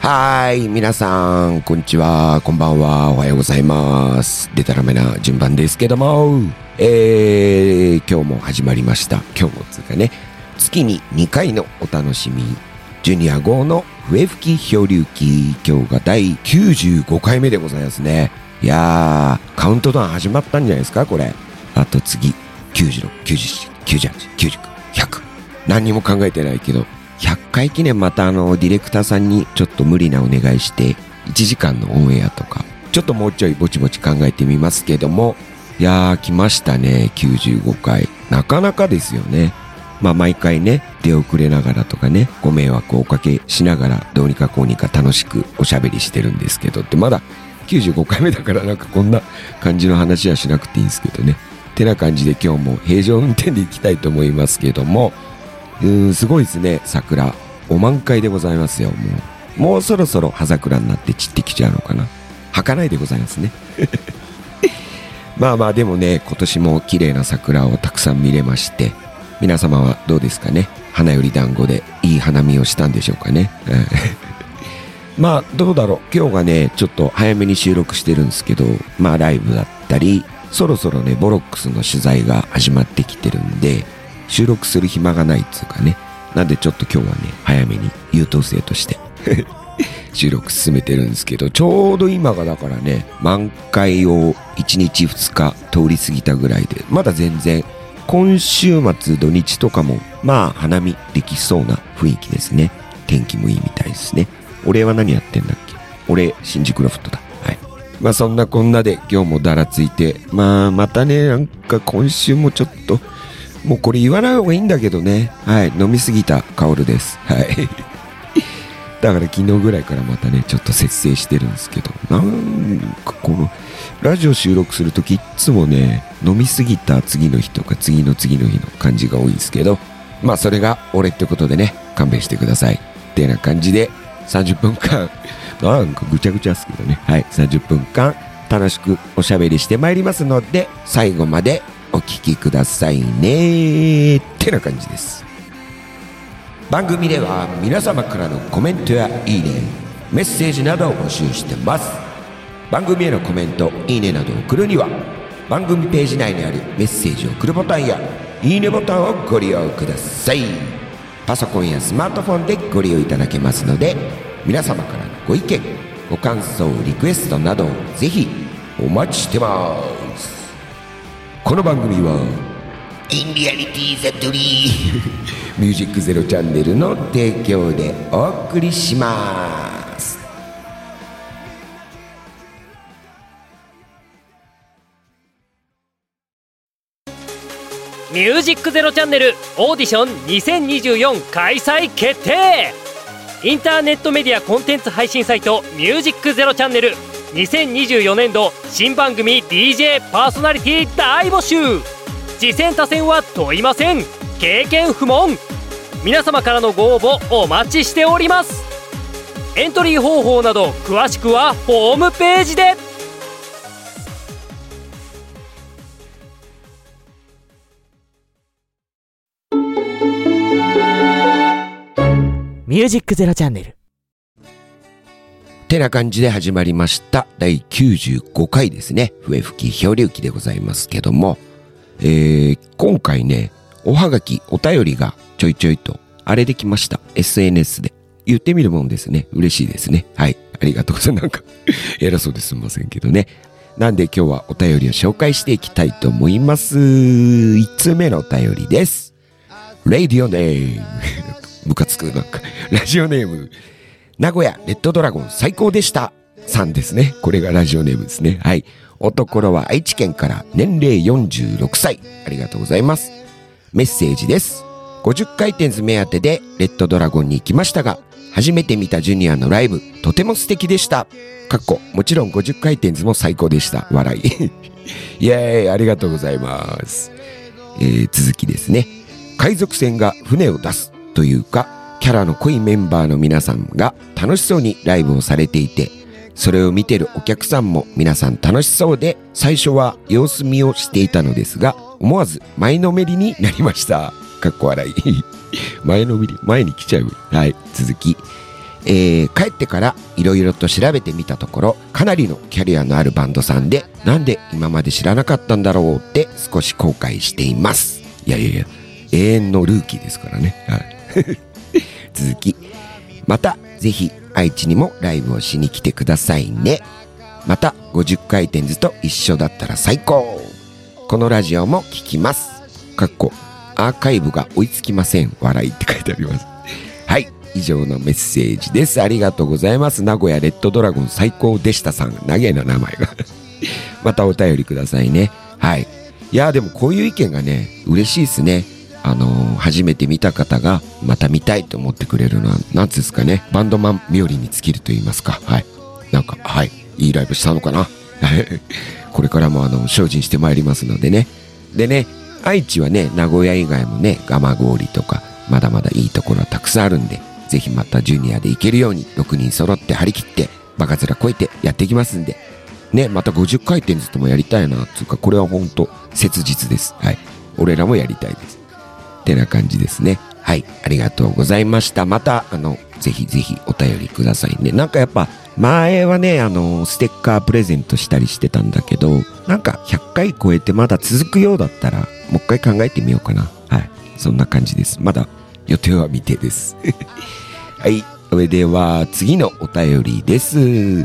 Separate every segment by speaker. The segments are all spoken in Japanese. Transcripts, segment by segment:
Speaker 1: はい、皆さん、こんにちは、こんばんは、おはようございます。でたらめな順番ですけども、今日も始まりました。今日もつうかね、月に2回のお楽しみ、ジュニア号の笛吹き漂流記、今日が第95回目でございますね。いやー、カウントダウン始まったんじゃないですか、これ。あと次、96、97、98、99、100。何にも考えてないけど、100回記念またディレクターさんにちょっと無理なお願いして1時間のオンエアとかちょっともうちょいぼちぼち考えてみますけども、いやー来ましたね。95回なかなかですよね。まあ毎回ね出遅れながらとかねご迷惑をおかけしながらどうにかこうにか楽しくおしゃべりしてるんですけどってまだ95回目だからなんかこんな感じの話はしなくていいんですけどね。てな感じで今日も平常運転でいきたいと思いますけども、すごいですね。桜お満開でございますよ。もうそろそろ葉桜になって散ってきちゃうのかな。儚いでございますねまあまあでもね今年も綺麗な桜をたくさん見れまして、皆様はどうですかね。花より団子でいい花見をしたんでしょうかねまあどうだろう。今日がねちょっと早めに収録してるんですけど、まあライブだったりそろそろねボロックスの取材が始まってきてるんで収録する暇がないっつうかね。なんでちょっと今日はね早めに優等生として収録進めてるんですけど、ちょうど今がだからね満開を1日2日通り過ぎたぐらいで、まだ全然今週末土日とかもまあ花見できそうな雰囲気ですね。天気もいいみたいですね。俺は何やってんだっけ。俺新宿ロフトだ。はい。まあそんなこんなで今日もだらついて、まあまたねなんか今週もちょっともうこれ言わない方がいいんだけどね。はい。飲みすぎたカオルです。はい。だから昨日ぐらいからまたね、ちょっと節制してるんですけど、なんかこの、ラジオ収録するときいつもね、飲みすぎた次の日とか次の次の日の感じが多いんですけど、まあそれが俺ってことでね、勘弁してください。ってな感じで、30分間、なんかぐちゃぐちゃですけどね。はい。30分間楽しくおしゃべりしてまいりますので、最後までお聞きくださいねってな感じです。番組では皆様からのコメントやいいね、メッセージなどを募集してます。番組へのコメント、いいねなどを送るには番組ページ内にあるメッセージを送るボタンやいいねボタンをご利用ください。パソコンやスマートフォンでご利用いただけますので、皆様からのご意見、ご感想、リクエストなどをぜひお待ちしてます。この番組はインリアリティザドリーミュージックゼロチャンネルの提供でお送りします。
Speaker 2: ミュージックゼロチャンネルオーディション2024開催決定。インターネットメディアコンテンツ配信サイトミュージックゼロチャンネル2024年度新番組 DJ パーソナリティ大募集。次戦他戦は問いません。経験不問。皆様からのご応募お待ちしております。エントリー方法など詳しくはホームページで。ミュージックゼロチャンネル
Speaker 1: てな感じで始まりました第95回ですね。笛吹き漂流記でございますけども、今回ねおはがきお便りがちょいちょいとあれできました。 SNS で言ってみるもんですね。嬉しいですね。はい、ありがとうございます。なんか偉そうですみませんけどね。なんで今日はお便りを紹介していきたいと思います。1通目のお便りです。レディオネームムカつく。なんかラジオネーム名古屋レッドドラゴン最高でしたさんですね。これがラジオネームですね。はい。おところは愛知県から年齢46歳。ありがとうございます。メッセージです。50回転目当てでレッドドラゴンに行きましたが、初めて見たジュニアのライブとても素敵でした。もちろん50回転も最高でした。笑いイエーイ、ありがとうございます。続きですね。海賊船が船を出すというか、キャラの濃いメンバーの皆さんが楽しそうにライブをされていて、それを見てるお客さんも皆さん楽しそうで、最初は様子見をしていたのですが、思わず前のめりになりました。笑い前のめり、前に来ちゃう。はい、続き。 帰ってからいろいろと調べてみたところ、かなりのキャリアのあるバンドさんで、なんで今まで知らなかったんだろうって少し後悔しています。いや永遠のルーキーですからね。続き、またぜひ愛知にもライブをしに来てくださいね。また50回転ずと一緒だったら最高。このラジオも聞きます。アーカイブが追いつきません。笑いって書いてあります。はい、以上のメッセージです。ありがとうございます。名古屋レッドドラゴン最高でしたさん。長いな名前が。またお便りくださいね。はい。いやでもこういう意見がね、嬉しいですね。初めて見た方がまた見たいと思ってくれるのは、なんつうんですかね、バンドマン冥利に尽きると言いますか。はい。なんか、はい。いいライブしたのかな。これからも精進してまいりますのでね。でね、愛知はね、名古屋以外もね、蒲郡とか、まだまだいいところはたくさんあるんで、ぜひまたジュニアで行けるように、6人揃って張り切って、バカ面こいてやっていきますんで、ね、また50回転ずつもやりたいな、つうか、これはほんと切実です。はい。俺らもやりたいです。ってな感じですね。はい。ありがとうございました。また、ぜひぜひお便りくださいね。なんかやっぱ、前はね、ステッカープレゼントしたりしてたんだけど、なんか100回超えてまだ続くようだったら、もう一回考えてみようかな。はい。そんな感じです。まだ予定は未定です。はい。それでは、次のお便りです。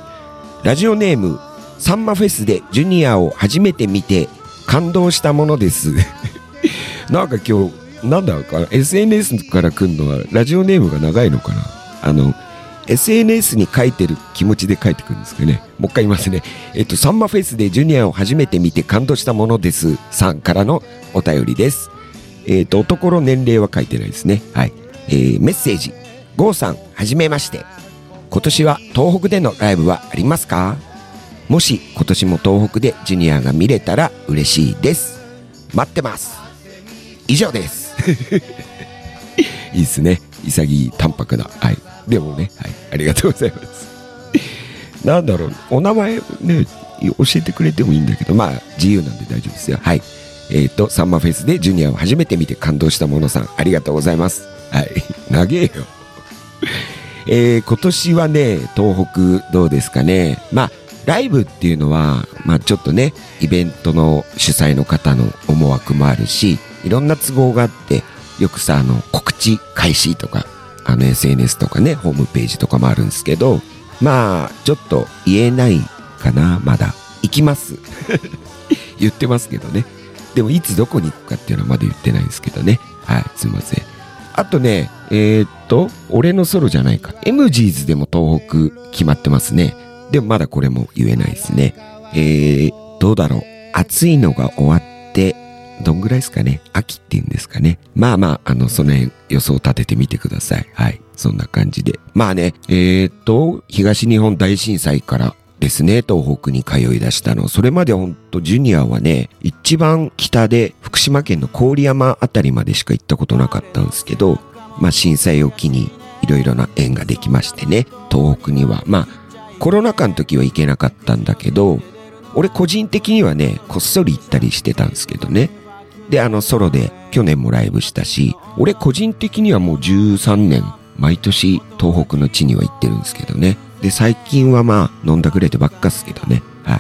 Speaker 1: ラジオネーム、サンマフェスでジュニアを初めて見て感動したものです。なんか今日、なんだか SNS から来るのはラジオネームが長いのかな。SNS に書いてる気持ちで書いてくるんですけどね。もう一回言いますね。サンマフェスでジュニアを初めて見て感動したものですさんからのお便りです。男の年齢は書いてないですね。はい。メッセージ。ゴーさん、はじめまして。今年は東北でのライブはありますか？もし今年も東北でジュニアが見れたら嬉しいです。待ってます。以上です。いいっすね。潔い淡白な。はい。でもね、はい。ありがとうございます。なんだろう、お名前ね、教えてくれてもいいんだけど、まあ、自由なんで大丈夫ですよ。はい。サンマフェスでジュニアを初めて見て感動したものさん、ありがとうございます。はい。長えよ。今年はね、東北どうですかね。まあ、ライブっていうのは、まあちょっとね、イベントの主催の方の思惑もあるし、いろんな都合があって、よくさ、告知開始とか、SNS とかね、ホームページとかもあるんですけど、まあ、ちょっと言えないかな、まだ。行きます。言ってますけどね。でも、いつどこに行くかっていうのはまだ言ってないですけどね。はい、すいません。あとね、俺のソロじゃないか。MGs でも東北決まってますね。でもまだこれも言えないですね。どうだろう。暑いのが終わって、どんぐらいですかね。秋っていうんですかね。まあまあ、その辺予想立ててみてください。はい。そんな感じで。まあね、東日本大震災からですね、東北に通い出したの。それまでほんとジュニアはね、一番北で福島県の郡山あたりまでしか行ったことなかったんですけど、まあ震災を機にいろいろな縁ができましてね、東北には、まあコロナ禍の時は行けなかったんだけど、俺個人的にはね、こっそり行ったりしてたんですけどね。で、ソロで去年もライブしたし、俺個人的にはもう13年、毎年東北の地には行ってるんですけどね。で、最近はまあ、飲んだくれてばっかっすけどね。はい。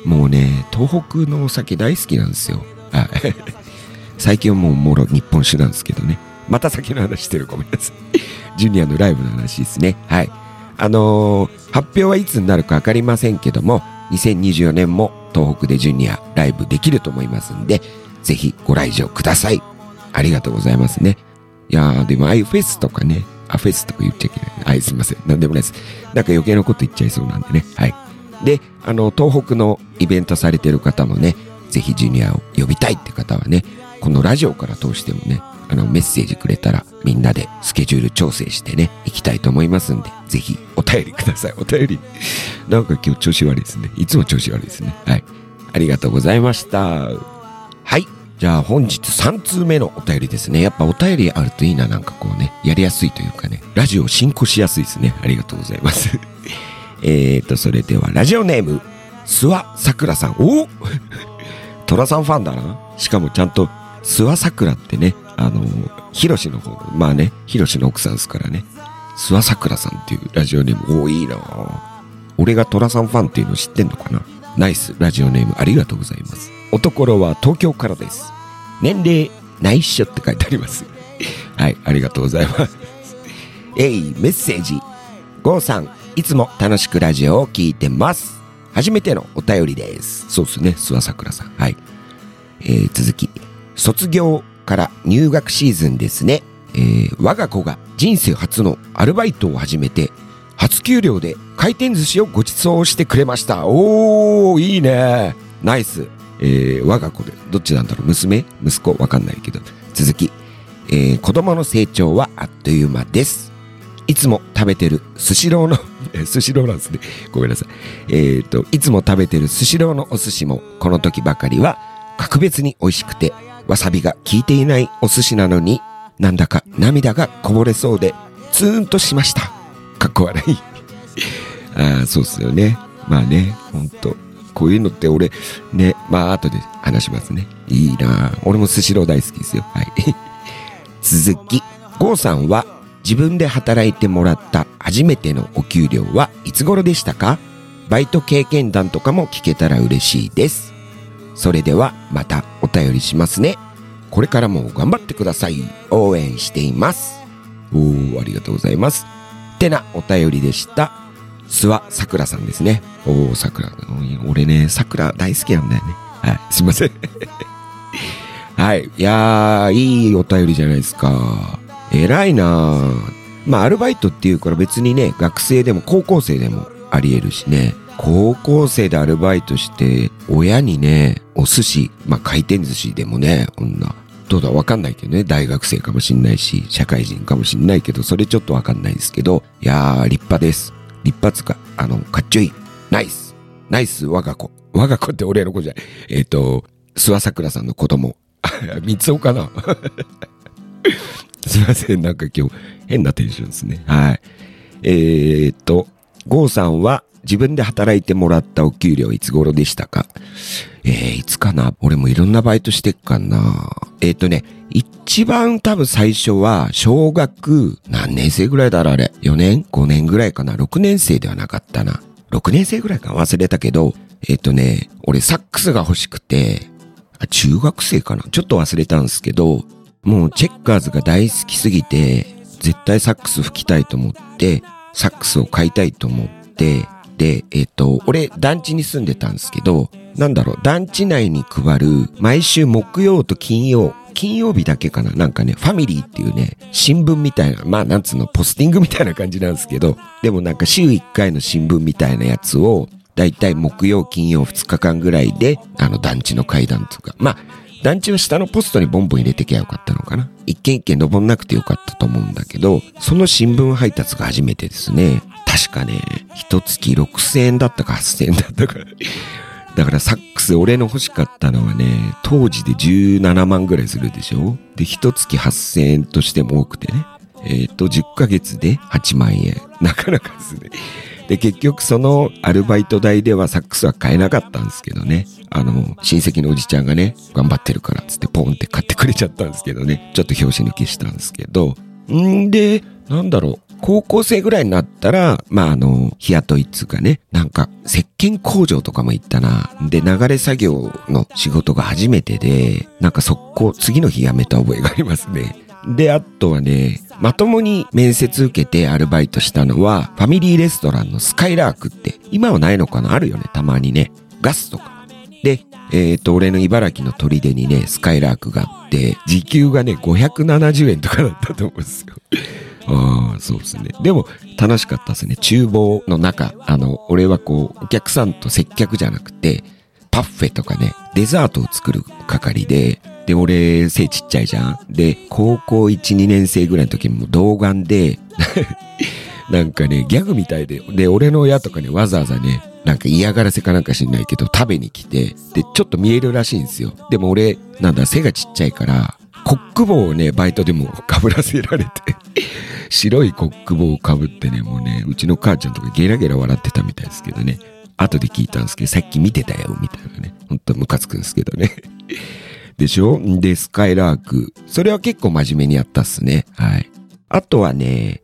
Speaker 1: もうね、東北のお酒大好きなんですよ。はい。最近はもうもろ日本酒なんですけどね。また先の話してる、ごめんなさい。ジュニアのライブの話ですね。はい。発表はいつになるかわかりませんけども、2024年も東北でジュニアライブできると思いますんで、ぜひご来場ください。ありがとうございますね。いやー、でもフェスとかね、フェスとか言っちゃいけない。はい、すいません。なんでもないです。なんか余計なこと言っちゃいそうなんでね。はい。で、東北のイベントされてる方もね、ぜひジュニアを呼びたいって方はね、このラジオから通してもね、メッセージくれたらみんなでスケジュール調整してね、行きたいと思いますんで、ぜひお便りください。お便り。なんか今日調子悪いですね。いつも調子悪いですね。はい。ありがとうございました。はい。じゃあ本日3通目のお便りですね。やっぱお便りあるといいな、なんかこうね、やりやすいというかね、ラジオ進行しやすいですね。ありがとうございます。それではラジオネーム、諏訪さくらさん。おトラさんファンだな。しかもちゃんと、諏訪さくらってね、ヒロシの方、まあね、ヒロシの奥さんですからね。 諏訪さくらさんっていうラジオネーム、いいな。俺がトラさんファンっていうの知ってんのかな。ナイスラジオネームありがとうございます。おところは東京からです。年齢内緒って書いてあります。はい、ありがとうございます。メッセージ。ゴーさん、いつも楽しくラジオを聞いてます。初めてのお便りです。そうですね、諏訪さくらさん。はい。続き。卒業から入学シーズンですね。我が子が人生初のアルバイトを始めて、初給料で回転寿司をご馳走してくれました。おー、いいね。ナイス。我が子で、どっちなんだろう、娘息子わかんないけど。続き。子供の成長はあっという間です。いつも食べてるスシローのスシローなんですね。ごめんなさい。いつも食べてるスシローのお寿司もこの時ばかりは格別に美味しくて、わさびが効いていないお寿司なのに、なんだか涙がこぼれそうでツーンとしました。かっこ悪い。そうっすよね。まあね、ほんとこういうのって俺ね、まあ後で話しますね。いいな。俺もスシロー大好きですよ。はい。続き。ゴーさんは自分で働いてもらった初めてのお給料はいつ頃でしたか？バイト経験談とかも聞けたら嬉しいです。それではまたお便りしますね。これからも頑張ってください。応援しています。ありがとうございます。てなお便りでした。諏訪さくらさんですね。さくら。俺ね、さくら大好きなんだよね。はい、すいません。はい。いやー、いいお便りじゃないですか。偉いなぁ。まあ、アルバイトっていうから別にね、学生でも高校生でもあり得るしね。高校生でアルバイトして、親にね、お寿司、まあ、回転寿司でもね、どうだわかんないけどね、大学生かもしんないし、社会人かもしんないけど、それちょっとわかんないですけど、いやー、立派です。立派つか、かっちょいい。ナイス。ナイス、我が子。我が子って俺の子じゃない。諏訪さくらさんの子供。三つおかな。すいません、なんか今日変なテンションですね。はい。ゴーさんは自分で働いてもらったお給料いつ頃でしたか？いつかな？俺もいろんなバイトしてっかな。一番多分最初は小学何年生ぐらいだろうあれ。4年 ?5 年ぐらいかな。6年生ではなかったな。6年生ぐらいか忘れたけど、俺サックスが欲しくて、中学生かな？ちょっと忘れたんですけど、もうチェッカーズが大好きすぎて、絶対サックス吹きたいと思って、サックスを買いたいと思って、で、俺団地に住んでたんですけど、団地内に配る毎週木曜と金曜日だけかな、なんかね、ファミリーっていうね、新聞みたいな、まあなんつうの、ポスティングみたいな感じなんですけど、でもなんか週1回の新聞みたいなやつを、だいたい木曜金曜2日間ぐらいで、団地の階段とか、まあ、団地は下のポストにボンボン入れてきゃよかったのかな。一軒一軒登んなくてよかったと思うんだけど、その新聞配達が初めてですね。確かね、一月6000円だったか8000円だったか。だからサックス俺の欲しかったのはね、当時で17万ぐらいするでしょ。で、一月8000円としても多くてね。10ヶ月で8万円。なかなかですね。で、結局そのアルバイト代ではサックスは買えなかったんですけどね。親戚のおじちゃんがね、頑張ってるからつってポンって買ってくれちゃったんですけどね。ちょっと拍子抜きしたんですけど。で、高校生ぐらいになったら、まあ日雇いっつうかね、なんか石鹸工場とかも行ったな。で、流れ作業の仕事が初めてで、なんか次の日辞めた覚えがありますね。で、あとはね、まともに面接受けてアルバイトしたのは、ファミリーレストランのスカイラークって、今はないのかな？あるよね、たまにね。ガスとか。で、俺の茨城の砦にね、スカイラークがあって、時給がね、570円とかだったと思うんですよ。そうですね。でも、楽しかったですね。厨房の中、俺はお客さんと接客じゃなくて、パッフェとかね、デザートを作る係で、俺、背ちっちゃいじゃん。で、高校1、2年生ぐらいの時も童顔で、なんかね、ギャグみたいで、俺の親とかね、わざわざね、なんか嫌がらせかなんか知んないけど、食べに来て、で、ちょっと見えるらしいんですよ。でも俺、背がちっちゃいから、コック帽をね、バイトでも被らせられて、白いコック帽を被ってね、もうね、うちの母ちゃんとかゲラゲラ笑ってたみたいですけどね。後で聞いたんですけど、さっき見てたよ、みたいなね。ほんとムカつくんですけどね。でしょ？で、スカイラーク。それは結構真面目にやったっすね。はい。あとはね、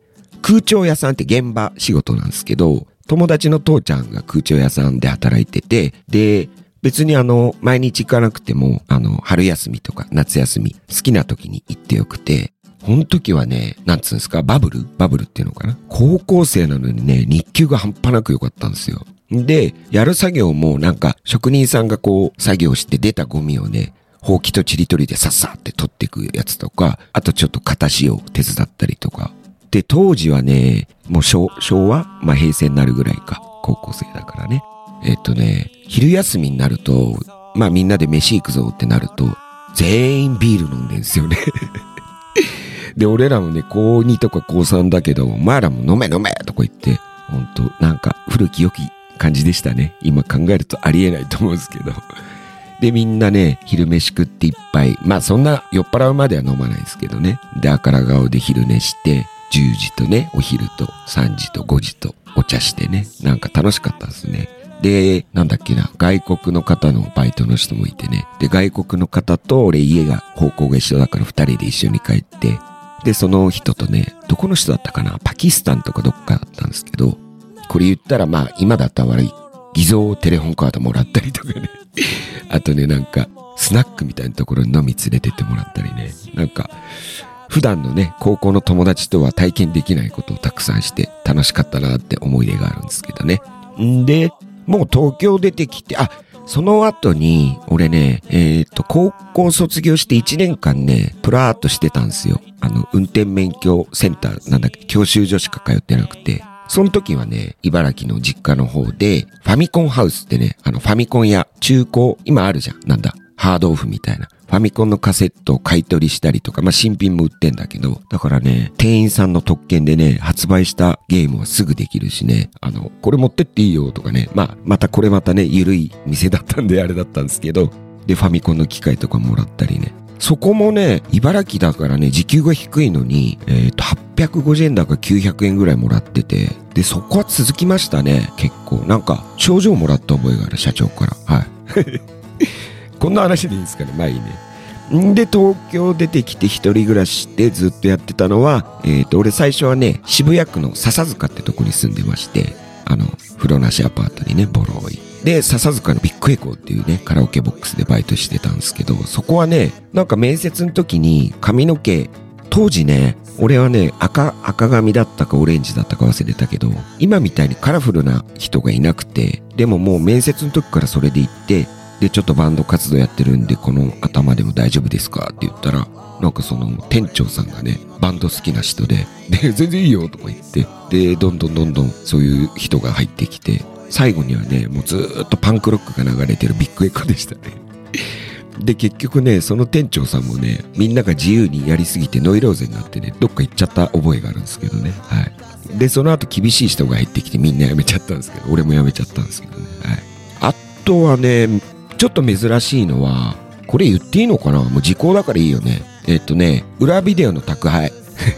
Speaker 1: 空調屋さんって現場仕事なんですけど、友達の父ちゃんが空調屋さんで働いてて、で、別に毎日行かなくても、春休みとか夏休み、好きな時に行ってよくて、この時はね、なんつうんですか、バブルっていうのかな。高校生なのにね、日給が半端なく良かったんですよ。で、やる作業もなんか、職人さんがこう、作業して出たゴミをね、ほうきとちりとりでさっさって取っていくやつとか、あとちょっと片しを手伝ったりとか。で、当時はね、もう昭和平成になるぐらいか。高校生だからね。昼休みになると、みんなで飯行くぞってなると、全員ビール飲んでんすよね。で、俺らもね、高2とか高3だけど、お前らも飲めとか言って、ほんと、なんか古き良き感じでしたね。今考えるとありえないと思うんですけど。で、みんなね、昼飯食っていっぱい。そんな酔っ払うまでは飲まないですけどね。で、赤ら顔で昼寝して、10時とね、お昼と3時と5時とお茶してね。なんか楽しかったですね。で、なんだっけな、外国の方のバイトの人もいてね。で、外国の方と俺家が方向が一緒だから2人で一緒に帰って、で、その人とね、どこの人だったかな、パキスタンとかどっかだったんですけど、これ言ったら今だったら悪い。偽造テレホンカードもらったりとかね。あとね、なんか、スナックみたいなところに飲み連れてってもらったりね。なんか、普段のね、高校の友達とは体験できないことをたくさんして楽しかったなって思い出があるんですけどね。んで、もう東京出てきて、その後に、俺ね、高校卒業して1年間ね、プラーっとしてたんですよ。運転免許センター、教習所しか通ってなくて。その時はね、茨城の実家の方で、ファミコンハウスってね、ファミコンや中古、今あるじゃん。ハードオフみたいな。ファミコンのカセットを買い取りしたりとか、新品も売ってんだけど、だからね、店員さんの特権でね、発売したゲームはすぐできるしね、これ持ってっていいよとかね、またね、ゆるい店だったんであれだったんですけど、で、ファミコンの機械とかもらったりね。そこもね、茨城だからね、時給が低いのに、850円だか900円ぐらいもらってて、で、そこは続きましたね、結構。なんか、賞状もらった覚えがある、社長から。はい。こんな話でいいんですかね、いいね。で、東京出てきて一人暮らしでずっとやってたのは、俺最初はね、渋谷区の笹塚ってとこに住んでまして、風呂なしアパートにね、ボロい。で、笹塚のビッグエコーっていうね、カラオケボックスでバイトしてたんですけど、そこはね、なんか面接の時に髪の毛、当時ね、俺はね、赤髪だったかオレンジだったか忘れたけど、今みたいにカラフルな人がいなくて、でももう面接の時からそれで行って、で、ちょっとバンド活動やってるんで、この頭でも大丈夫ですかって言ったら、なんかその店長さんがね、バンド好きな人で、で、全然いいよとか言って、で、どんどんそういう人が入ってきて、最後にはね、もうずーっとパンクロックが流れてるビッグエコでしたね。で、結局ね、その店長さんもね、みんなが自由にやりすぎてノイローゼになってね、どっか行っちゃった覚えがあるんですけどね。はい。で、その後厳しい人が入ってきてみんな辞めちゃったんですけど、俺も辞めちゃったんですけどね。はい。あとはね、ちょっと珍しいのは、これ言っていいのかな？もう時効だからいいよね。裏ビデオの宅配。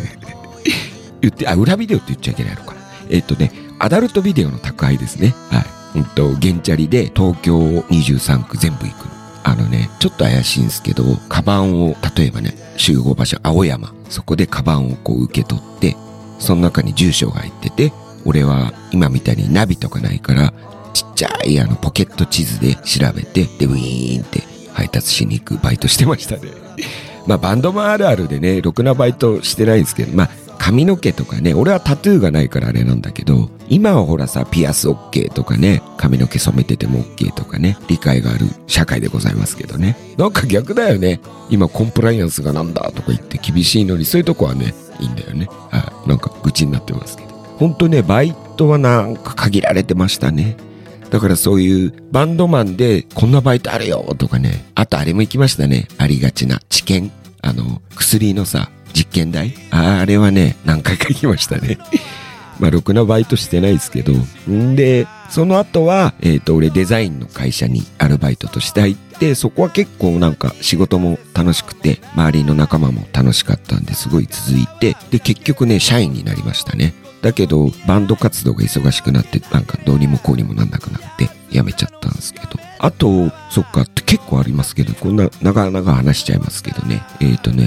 Speaker 1: 裏ビデオって言っちゃいけないのか。アダルトビデオの宅配ですね。はい。原チャリで東京23区全部行くの。ちょっと怪しいんですけど、カバンを、例えばね、集合場所、青山。そこでカバンをこう受け取って、その中に住所が入ってて、俺は今みたいにナビとかないから、ちっちゃいポケット地図で調べて、で、ウィーンって配達しに行くバイトしてましたね。バンドマンあるあるでね、ろくなバイトしてないんですけど、髪の毛とかね、俺はタトゥーがないからあれなんだけど、今はほらさ、ピアス OK とかね、髪の毛染めてても OK とかね、理解がある社会でございますけどね。なんか逆だよね。今コンプライアンスがなんだとか言って厳しいのに、そういうとこはね、いいんだよね。はい。なんか愚痴になってますけど。ほんとね、バイトはなんか限られてましたね。だからそういうバンドマンでこんなバイトあるよとかね。あとあれも行きましたね。ありがちな治験。薬のさ、実験台あれはね、何回か行きましたね。ろくなバイトしてないですけど。んで、その後は、俺デザインの会社にアルバイトとして入って、そこは結構なんか仕事も楽しくて、周りの仲間も楽しかったんですごい続いて、で、結局ね、社員になりましたね。だけど、バンド活動が忙しくなって、なんかどうにもこうにもなんなくなって辞めちゃったんですけど。あと、そっかって結構ありますけど、こんな長々話しちゃいますけどね。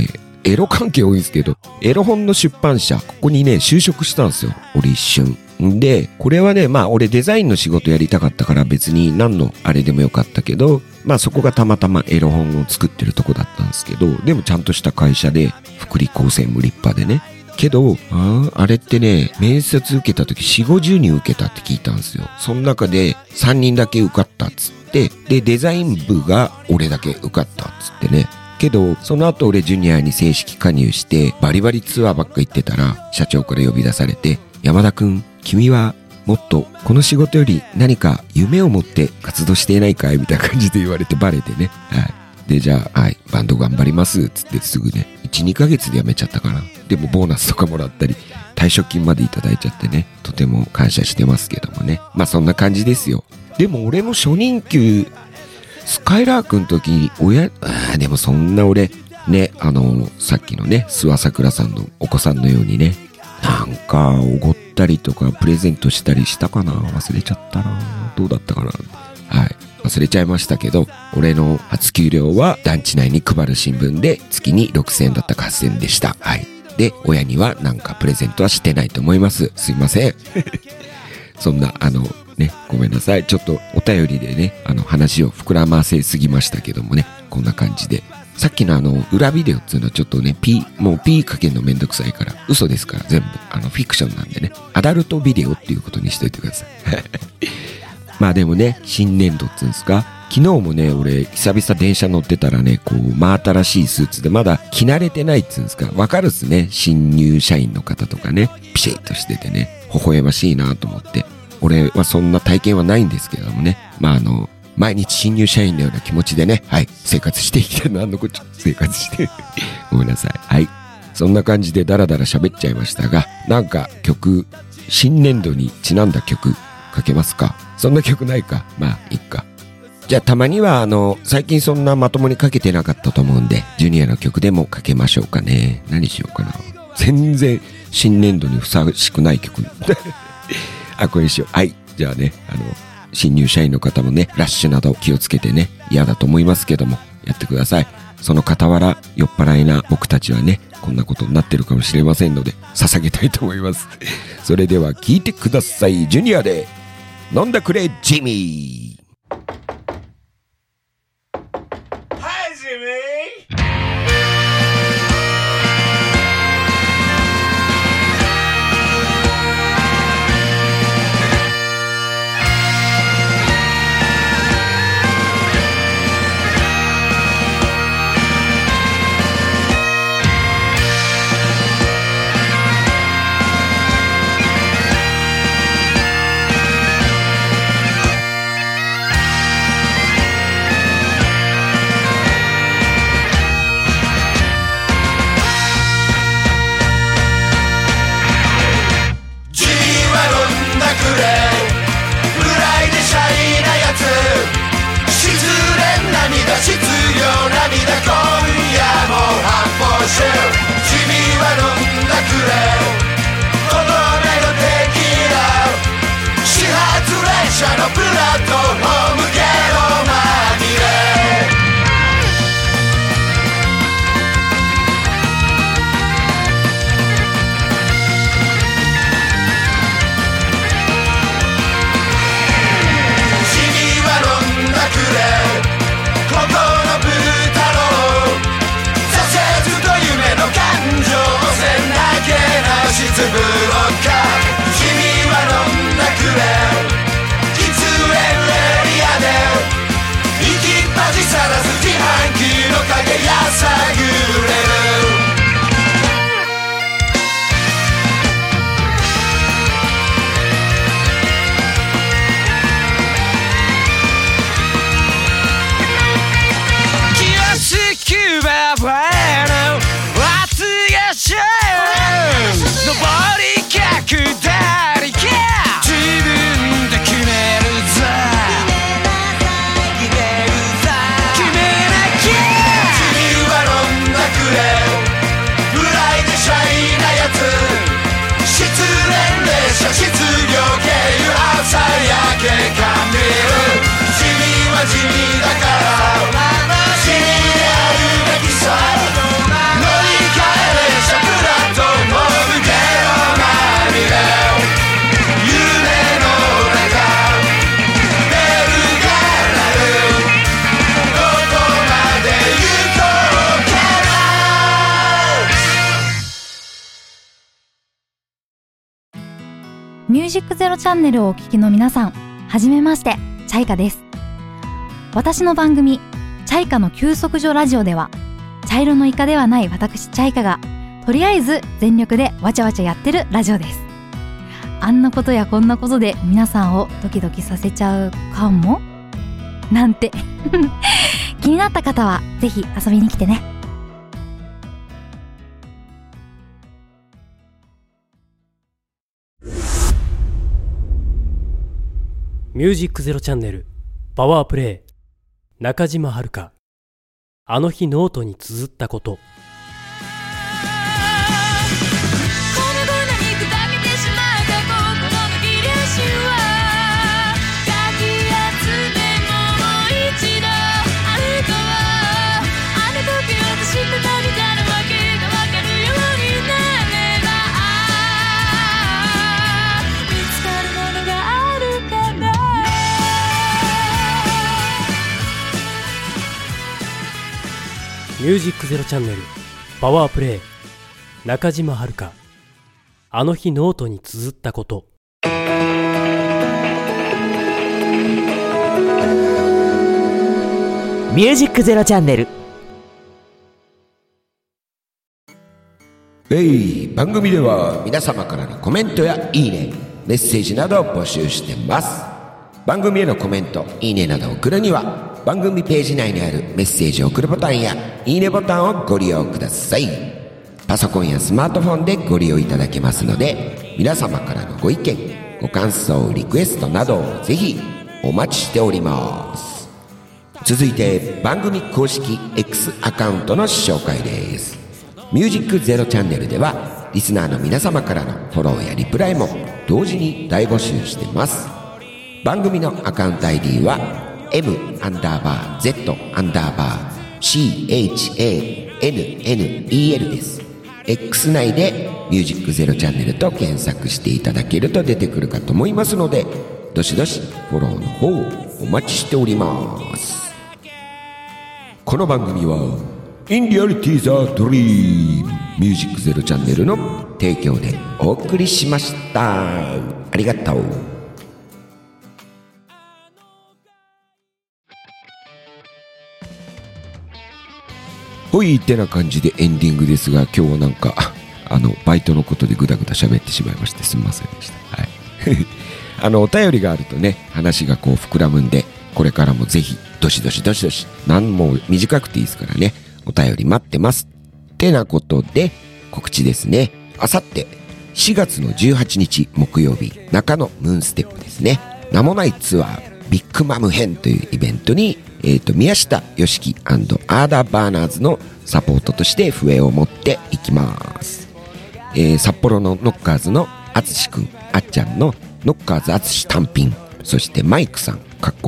Speaker 1: エロ関係多いんですけど、エロ本の出版社、ここにね、就職したんですよ。俺一瞬。で、これはね、まあ俺デザインの仕事やりたかったから別に何のあれでもよかったけど、まあそこがたまたまエロ本を作ってるとこだったんですけど、でもちゃんとした会社で、福利厚生も立派でね。けど、あれってね、面接受けた時4、50人受けたって聞いたんですよ。その中で3人だけ受かったっつって、で、デザイン部が俺だけ受かったっつってね。けど、その後俺ジュニアに正式加入して、バリバリツアーばっか行ってたら、社長から呼び出されて、山田くん、君はもっとこの仕事より何か夢を持って活動していないかいみたいな感じで言われてバレてね。はい。で、じゃあ、はい、バンド頑張ります。つってすぐね、1、2ヶ月で辞めちゃったかな。でもボーナスとかもらったり、退職金までいただいちゃってね、とても感謝してますけどもね。まあそんな感じですよ。でも俺も初任給、スカイラークの時にでもそんな俺、ね、さっきのね、諏訪桜さんのお子さんのようにね、なんか、おごったりとか、プレゼントしたりしたかな？忘れちゃったな。どうだったかな？はい。忘れちゃいましたけど、俺の初給料は団地内に配る新聞で月に6000円だったか8000円でした。はい。で、親にはなんかプレゼントはしてないと思います。すいません。そんな、ね、ごめんなさい。ちょっとお便りでね、話を膨らませすぎましたけどもね、こんな感じで。さっきの裏ビデオっていうのはちょっとね、もう P かけるのめんどくさいから、嘘ですから全部、フィクションなんでね、アダルトビデオっていうことにしといてください。まあでもね、新年度っていうんですか、昨日もね、俺、久々電車乗ってたらね、こう、真新しいスーツでまだ着慣れてないっていうんですか、わかるっすね、新入社員の方とかね、ピシッとしててね、微笑ましいなと思って、俺はそんな体験はないんですけどもね、まあ毎日新入社員のような気持ちでね、はい、生活していきたいな、生活してごめんなさい。はい。そんな感じでダラダラ喋っちゃいましたが、なんか曲、新年度にちなんだ曲かけますか？そんな曲ないか。まあ、いっか。じゃあたまには最近そんなまともにかけてなかったと思うんで、ジュニアの曲でもかけましょうかね。何しようかな。全然新年度にふさわしくない曲。あ、これにしよう。はい。じゃあね、新入社員の方もね、ラッシュなど気をつけてね、嫌だと思いますけども、やってください。その傍ら、酔っ払いな僕たちはね、こんなことになってるかもしれませんので、捧げたいと思います。それでは聞いてください。ジュニアで、飲んだくれ、ジミー。はい、ジミー。必要涙今夜も発泡酒君は飲んだくれこの目のテキーラ始発電車のプラットフォームゲロまみれ君は飲んだくれここのブー太郎挫折と夢の感情線だけなしつぶろうか君は飲んだくれ喫煙
Speaker 3: ジックゼロチャンネルをお聞きの皆さん、はじめまして、チャイカです。私の番組、チャイカの休息所ラジオでは、茶色のイカではない私チャイカが、とりあえず全力でわちゃわちゃやってるラジオです。あんなことやこんなことで皆さんをドキドキさせちゃうかもなんて気になった方はぜひ遊びに来てね。
Speaker 2: ミュージックゼロチャンネルパワープレイ、中島遥。あの日ノートに綴ったこと。ミュージックゼロチャンネルパワープレイ、中島遥。あの日ノートに綴ったこと。
Speaker 4: ミュージックゼロチャンネル。
Speaker 1: 番組では皆様からのコメントやいいね、メッセージなどを募集してます。番組へのコメント、いいねなどを送るには番組ページ内にあるメッセージを送るボタンやいいねボタンをご利用ください。パソコンやスマートフォンでご利用いただけますので、皆様からのご意見、ご感想、リクエストなどをぜひお待ちしております。続いて番組公式 X アカウントの紹介です。ミュージックゼロチャンネルではリスナーの皆様からのフォローやリプライも同時に大募集してます。番組のアカウント ID はM_Z_CHANNEL です。X 内でミュージックゼロチャンネルと検索していただけると出てくるかと思いますので、どしどしフォローの方をお待ちしております。この番組はインリアリティザドリームミュージックゼロチャンネルの提供でお送りしました。ありがとう。ほいってな感じでエンディングですが、今日はなんかバイトのことでぐだぐだ喋ってしまいましてすみませんでした。はい、お便りがあるとね、話がこう膨らむんで、これからもぜひどしどしどしどし、何も短くていいですからね、お便り待ってますってなことで、告知ですね。あさって4月の18日木曜日、中野ムーンステップですね、名もないツアービッグマム編というイベントに宮下よしき&アーダーバーナーズのサポートとして笛を持っていきます。札幌のノッカーズのあつしくん、あっちゃんのノッカーズあつし単品、そしてマイクさん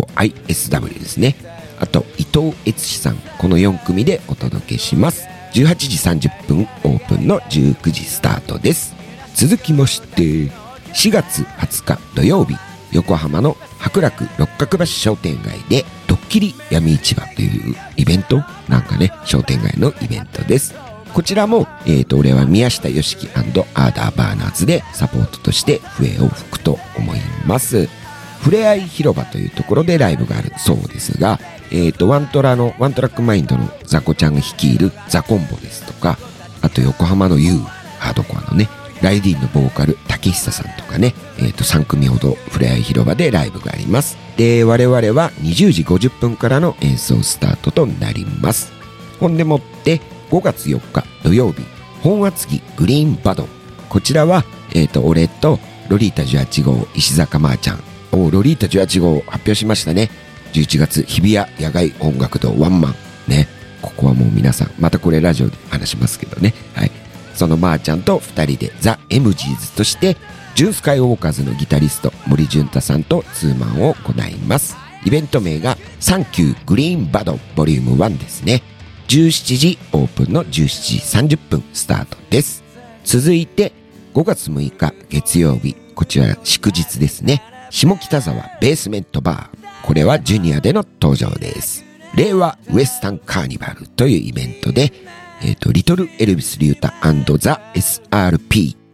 Speaker 1: ISW ですね、あと伊藤悦司さん、この4組でお届けします。18時30分オープンの19時スタートです。続きまして4月20日土曜日、横浜の白楽六角橋商店街でドッキリ闇市場というイベント、なんかね、商店街のイベントです。こちらも俺は宮下よしき&アーダーバーナーズでサポートとして笛を吹くと思います。ふれあい広場というところでライブがあるそうですが、ワントラックマインドのザコちゃんが率いるザコンボですとか、あと横浜の U ハードコアのねライディーンのボーカル竹久さんとかね、3組ほどふれあい広場でライブがあります。で、我々は20時50分からの演奏スタートとなります。ほんでもって5月4日土曜日、本厚木グリーンバドン、こちらは俺とロリータ18号石坂まーちゃん、ロリータ18号発表しましたね。11月日比谷野外音楽堂ワンマンね、ここはもう皆さん、またこれラジオで話しますけどね、はい、そのまーちゃんと2人でザ・エムジーズとしてジュンスカイウォーカーズのギタリスト森潤太さんとツーマンを行います。イベント名がサンキューグリーンバドンボリューム1ですね。17時オープンの17時30分スタートです。続いて5月6日月曜日、こちら祝日ですね。下北沢ベースメントバー、これはジュニアでの登場です。令和ウエスタンカーニバルというイベントで、リトルエルビス・リュータ&ザ SRP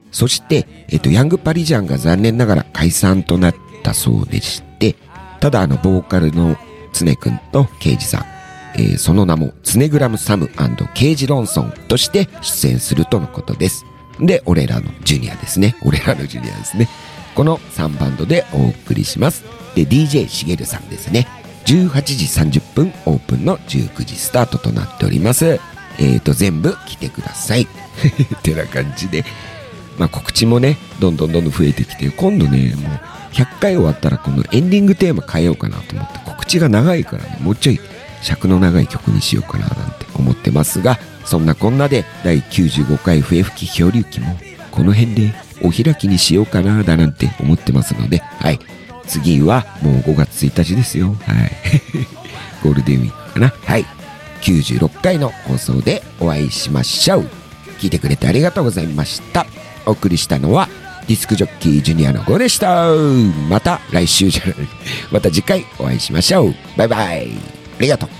Speaker 1: そして、ヤングパリジャンが残念ながら解散となったそうでして、ただボーカルの常くんとケイジさん、その名もツネグラムサム&ケイジロンソンとして出演するとのことです。で、俺らのジュニアですね。この3バンドでお送りします。で、DJ しげるさんですね。18時30分オープンの19時スタートとなっております。全部来てください。ってな感じで。告知もね、どんどん増えてきて、今度ね、もう100回終わったらこのエンディングテーマ変えようかなと思って、告知が長いからね、もうちょい尺の長い曲にしようかななんて思ってますが、そんなこんなで第95回笛吹き漂流記もこの辺でお開きにしようかなだなんて思ってますので、はい。次はもう5月1日ですよ。はい。ゴールデンウィークかな。はい。96回の放送でお会いしましょう。聞いてくれてありがとうございました。お送りしたのはディスクジョッキージュニアの5でした。また来週じゃない。また次回お会いしましょう。バイバイ。ありがとう。